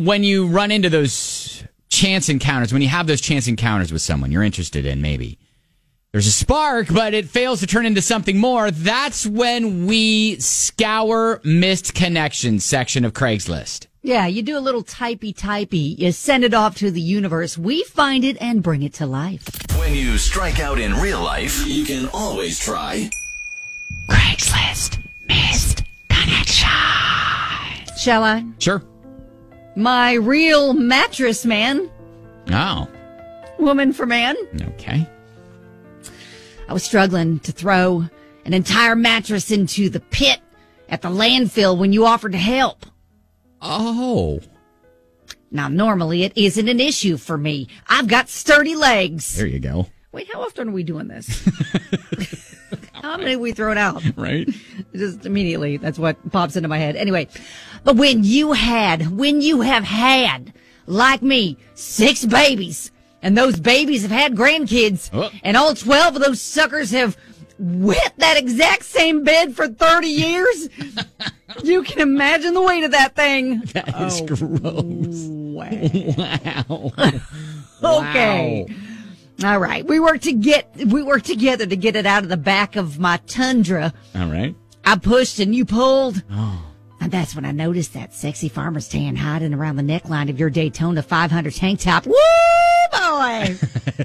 when you run into those chance encounters, when you have those chance encounters with someone you're interested in, maybe there's a spark, but it fails to turn into something more. That's when we scour missed connections section of Craigslist. Yeah, you do a little typey. You send it off to the universe. We find it and bring it to life. When you strike out in real life, you can always try Craigslist missed connection. Shall I? Sure. My real mattress man. Oh. Woman for man. Okay. I was struggling to throw an entire mattress into the pit at the landfill when you offered to help. Oh. Now, normally it isn't an issue for me. I've got sturdy legs. There you go. Wait, how often are we doing this? How many we thrown out? Right. Just immediately. That's what pops into my head. Anyway, but when you have had, like me, 6 babies, and those babies have had grandkids, and all 12 of those suckers have wet that exact same bed for 30 years, you can imagine the weight of that thing. That is gross. Wow. Wow. Okay. All right. We work together to get it out of the back of my Tundra. All right. I pushed and you pulled. Oh. And that's when I noticed that sexy farmer's tan hiding around the neckline of your Daytona 500 tank top. Woo, boy!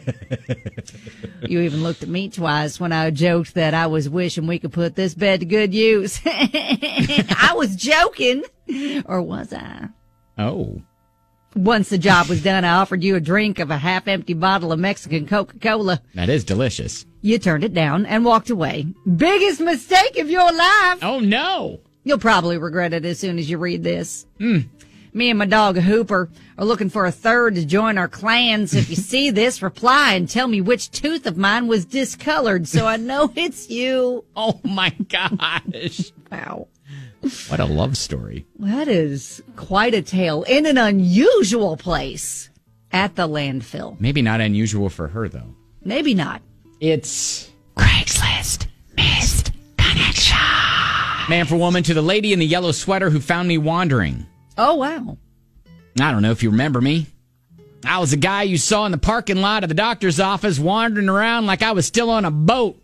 You even looked at me twice when I joked that I was wishing we could put this bed to good use. I was joking. Or was I? Oh. Once the job was done, I offered you a drink of a half-empty bottle of Mexican Coca-Cola. That is delicious. You turned it down and walked away. Biggest mistake of your life. Oh, no. You'll probably regret it as soon as you read this. Me and my dog Hooper are looking for a third to join our clan. So if you see this, reply and tell me which tooth of mine was discolored so I know it's you. Oh, my gosh. Wow. What a love story. That is quite a tale in an unusual place at the landfill. Maybe not unusual for her, though. Maybe not. It's Craigslist missed connection. Man for woman to the lady in the yellow sweater who found me wandering. Oh, wow. I don't know if you remember me. I was the guy you saw in the parking lot of the doctor's office wandering around like I was still on a boat.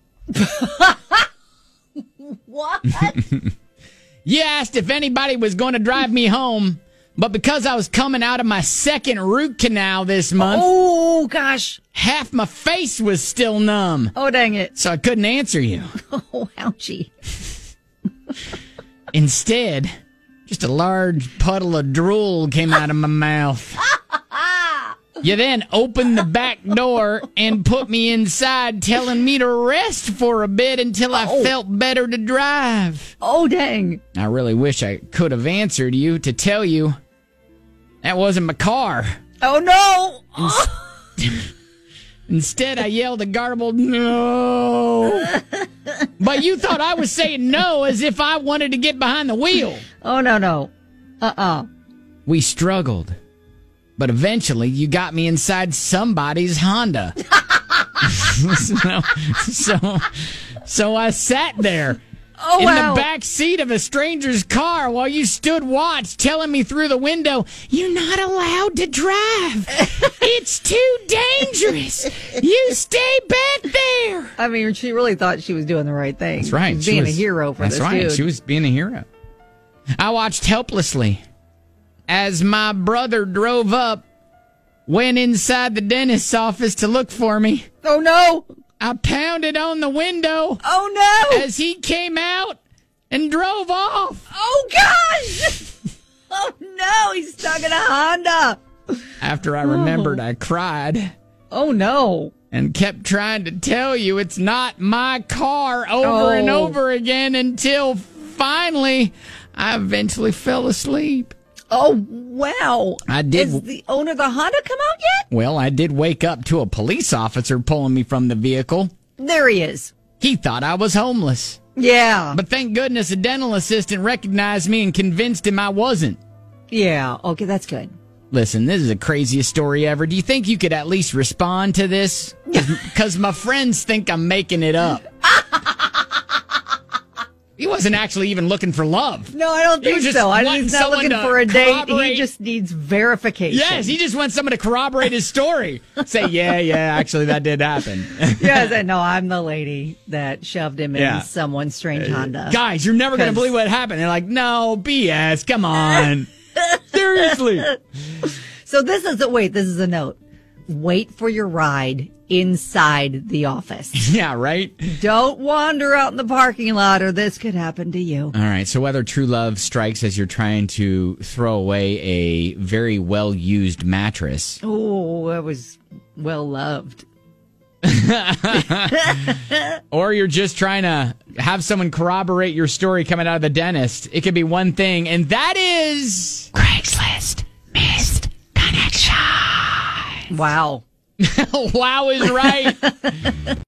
What? You asked if anybody was going to drive me home, but because I was coming out of my second root canal this month, oh, gosh. half my face was still numb. Oh, dang it. So I couldn't answer you. Oh, ouchie. Instead, just a large puddle of drool came out of my mouth. You then opened the back door and put me inside, telling me to rest for a bit until I felt better to drive. Oh, dang. I really wish I could have answered you to tell you that wasn't my car. Oh, no. Instead, I yelled a garbled no. But you thought I was saying no as if I wanted to get behind the wheel. Oh, no. We struggled. But eventually, you got me inside somebody's Honda. So I sat there in the back seat of a stranger's car while you stood watch, telling me through the window, "You're not allowed to drive. It's too dangerous. You stay back there." I mean, she really thought she was doing the right thing. That's right. She was being a hero for this dude. That's right. She was being a hero. I watched helplessly as my brother drove up, went inside the dentist's office to look for me. Oh, no. I pounded on the window. Oh, no. As he came out and drove off. Oh, gosh. Oh, no. He's stuck in a Honda. After I remembered, I cried. Oh, no. And kept trying to tell you it's not my car over and over again until finally I eventually fell asleep. Oh, wow. Has the owner of the Honda come out yet? Well, I did wake up to a police officer pulling me from the vehicle. There he is. He thought I was homeless. Yeah. But thank goodness a dental assistant recognized me and convinced him I wasn't. Yeah. Okay, that's good. Listen, this is the craziest story ever. Do you think you could at least respond to this? Because my friends think I'm making it up. He wasn't actually even looking for love. No, I don't think so. He's not looking for a date. He just needs verification. Yes, he just wants someone to corroborate his story. Say, yeah, actually that did happen. Yes, no, I'm the lady that shoved him in someone's strange Honda. Guys, you're never going to believe what happened. They're like, no, BS, come on. Seriously. So this is a note. Wait for your ride inside the office. Yeah, right? Don't wander out in the parking lot or this could happen to you. All right, so whether true love strikes as you're trying to throw away a very well-used mattress. Oh, that was well-loved. Or you're just trying to have someone corroborate your story coming out of the dentist. It could be one thing, and that is... Craigslist missed connection. Wow. Wow is right.